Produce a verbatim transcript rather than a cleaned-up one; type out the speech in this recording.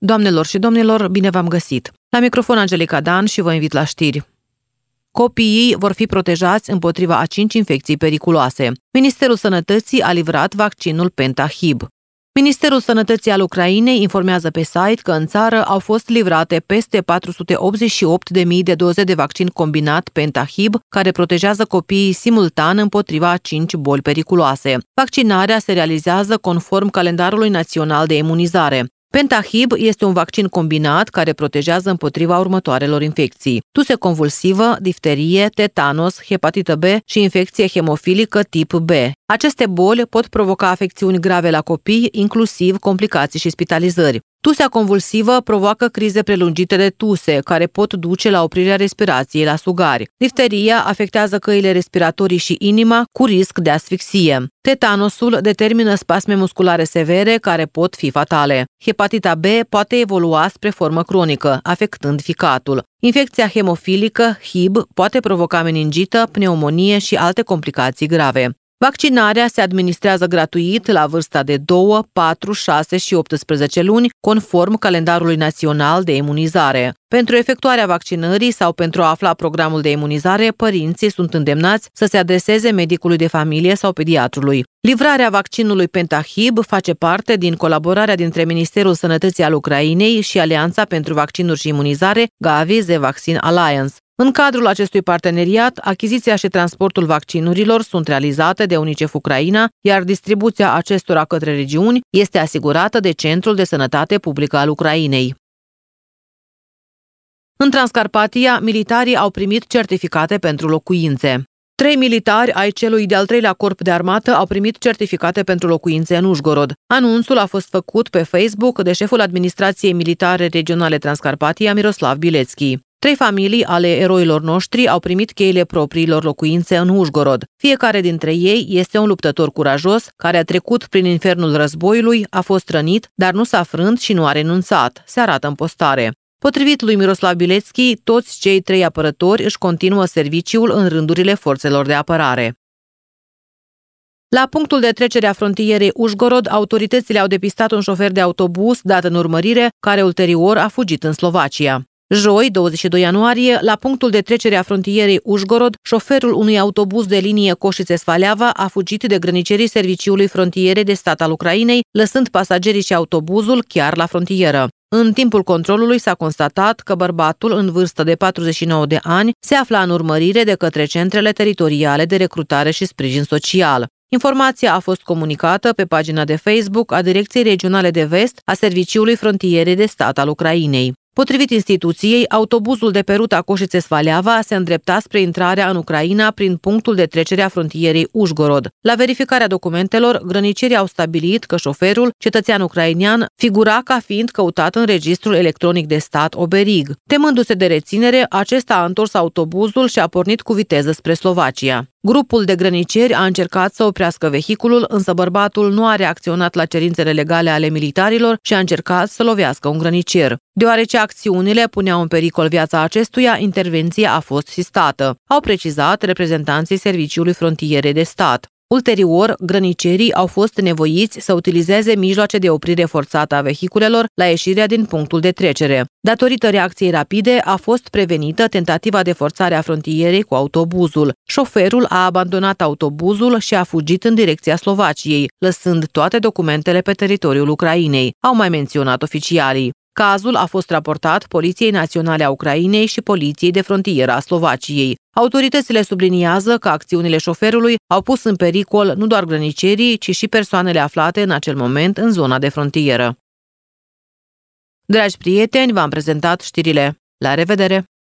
Doamnelor și domnilor, bine v-am găsit! La microfon Angelica Dan și vă invit la știri. Copiii vor fi protejați împotriva a cinci infecții periculoase. Ministerul Sănătății a livrat vaccinul Pentahib. Ministerul Sănătății al Ucrainei informează pe site că în țară au fost livrate peste patru sute optzeci și opt de mii de doze de vaccin combinat Pentahib, care protejează copiii simultan împotriva a cinci boli periculoase. Vaccinarea se realizează conform calendarului național de imunizare. Pentahib este un vaccin combinat care protejează împotriva următoarelor infecții: tuse convulsivă, difterie, tetanos, hepatită B și infecție hemofilică tip B. Aceste boli pot provoca afecțiuni grave la copii, inclusiv complicații și spitalizări. Tusea convulsivă provoacă crize prelungite de tuse, care pot duce la oprirea respirației la sugari. Difteria afectează căile respiratorii și inima, cu risc de asfixie. Tetanosul determină spasme musculare severe, care pot fi fatale. Hepatita B poate evolua spre formă cronică, afectând ficatul. Infecția hemofilică, H I B, poate provoca meningită, pneumonie și alte complicații grave. Vaccinarea se administrează gratuit la vârsta de două, patru, șase și optsprezece luni, conform calendarului național de imunizare. Pentru efectuarea vaccinării sau pentru a afla programul de imunizare, părinții sunt îndemnați să se adreseze medicului de familie sau pediatrului. Livrarea vaccinului Pentahib face parte din colaborarea dintre Ministerul Sănătății al Ucrainei și Alianța pentru Vaccinuri și Imunizare Gavi The Vaccine Alliance. În cadrul acestui parteneriat, achiziția și transportul vaccinurilor sunt realizate de UNICEF Ucraina, iar distribuția acestora către regiuni este asigurată de Centrul de Sănătate Publică al Ucrainei. În Transcarpatia, militarii au primit certificate pentru locuințe. Trei militari ai celui de-al treilea corp de armată au primit certificate pentru locuințe în Užhorod. Anunțul a fost făcut pe Facebook de șeful Administrației Militare Regionale Transcarpatia, Miroslav Bilecki. Trei familii ale eroilor noștri au primit cheile propriilor locuințe în Užhorod. Fiecare dintre ei este un luptător curajos care a trecut prin infernul războiului, a fost rănit, dar nu s-a frânt și nu a renunțat, se arată în postare. Potrivit lui Miroslav Bilecki, toți cei trei apărători își continuă serviciul în rândurile forțelor de apărare. La punctul de trecere a frontierei Užhorod, autoritățile au depistat un șofer de autobuz dat în urmărire, care ulterior a fugit în Slovacia. Joi, douăzeci și doi ianuarie, la punctul de trecere a frontierei Užhorod, șoferul unui autobuz de linie Coșițe-Sfaleava a fugit de grănicerii Serviciului Frontiere de Stat al Ucrainei, lăsând pasagerii și autobuzul chiar la frontieră. În timpul controlului s-a constatat că bărbatul, în vârstă de patruzeci și nouă de ani, se afla în urmărire de către centrele teritoriale de recrutare și sprijin social. Informația a fost comunicată pe pagina de Facebook a Direcției Regionale de Vest a Serviciului Frontiere de Stat al Ucrainei. Potrivit instituției, autobuzul de pe ruta Coșițe-Sfaleava se îndrepta spre intrarea în Ucraina prin punctul de trecere a frontierei Užhorod. La verificarea documentelor, grănicerii au stabilit că șoferul, cetățean ucrainean, figura ca fiind căutat în registrul electronic de stat Oberig. Temându-se de reținere, acesta a întors autobuzul și a pornit cu viteză spre Slovacia. Grupul de grăniceri a încercat să oprească vehiculul, însă bărbatul nu a reacționat la cerințele legale ale militarilor și a încercat să lovească un grănicier. Deoarece acțiunile puneau în pericol viața acestuia, intervenția a fost sistată, au precizat reprezentanții Serviciului Frontiere de Stat. Ulterior, grănicerii au fost nevoiți să utilizeze mijloace de oprire forțată a vehiculelor la ieșirea din punctul de trecere. Datorită reacției rapide, a fost prevenită tentativa de forțare a frontierei cu autobuzul. Șoferul a abandonat autobuzul și a fugit în direcția Slovaciei, lăsând toate documentele pe teritoriul Ucrainei, au mai menționat oficialii. Cazul a fost raportat Poliției Naționale a Ucrainei și Poliției de Frontieră a Slovaciei. Autoritățile subliniază că acțiunile șoferului au pus în pericol nu doar grănicerii, ci și persoanele aflate în acel moment în zona de frontieră. Dragi prieteni, v-am prezentat știrile. La revedere!